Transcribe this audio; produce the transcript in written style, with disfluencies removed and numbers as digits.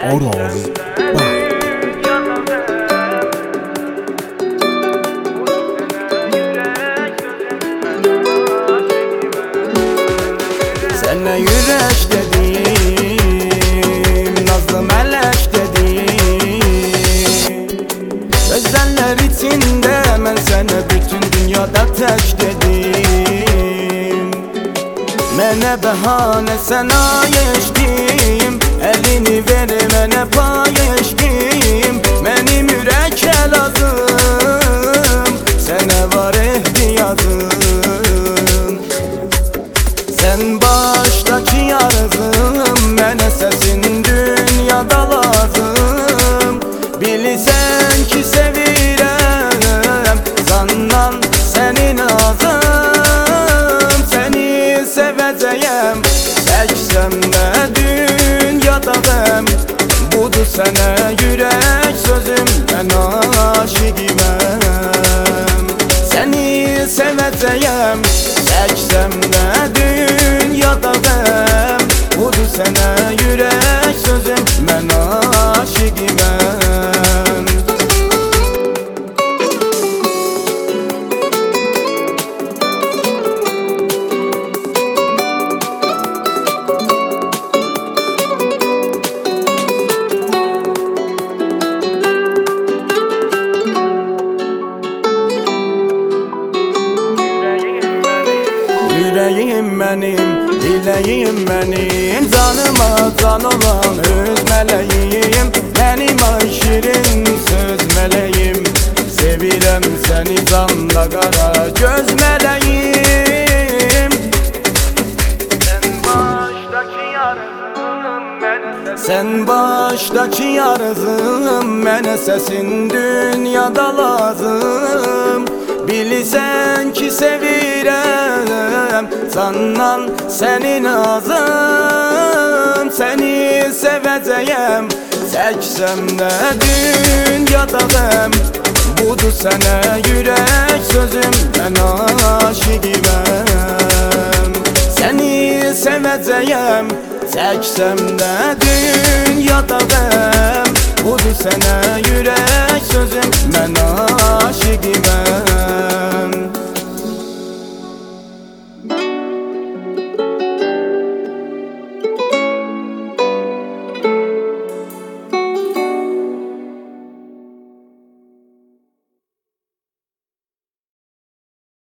Aral Bay. Sənə yürək dedim, nazlı mələk dedim. Gözəllər içində mən sənə bütün dünyada tək dedim. Mənə bəhanə sənə eşdim, əlini ver mənə pay eşdim. Mənim ürəkə lazım, sənə var ehtiyacım. Sən başdakı yarızım, mənə səsin dünyada lazım. Bilirsən ki sevirəm, zandan sənin azım. Səni sevəcəyəm, çəksəm də dünyada qəm. Budur sənə yürək sözüm, mən aşiqiməm. Səni sevəcəyəm, çəksəm də dünyada qəm. Budur sənə yürək sözüm, mən aşiqiməm. Yüreğim benim, dileğim benim, canıma can olan öz meleğim. Benim ay şirin söz meleğim, sevirem seni canla kara göz meleğim. Sen baştaki yarızım, mənə səsin dünyada lazım. Bilirsən ki sevirəm, candan sənin azım. Səni sevəcəyəm, çəksəm də dünyada qəm. Budur sənə yürək sözüm, mən aşiqiməm. Səni sevəcəyəm, çəksəm də dünyada qəm. Budur sənə yürək sözüm, mən aşiqiməm.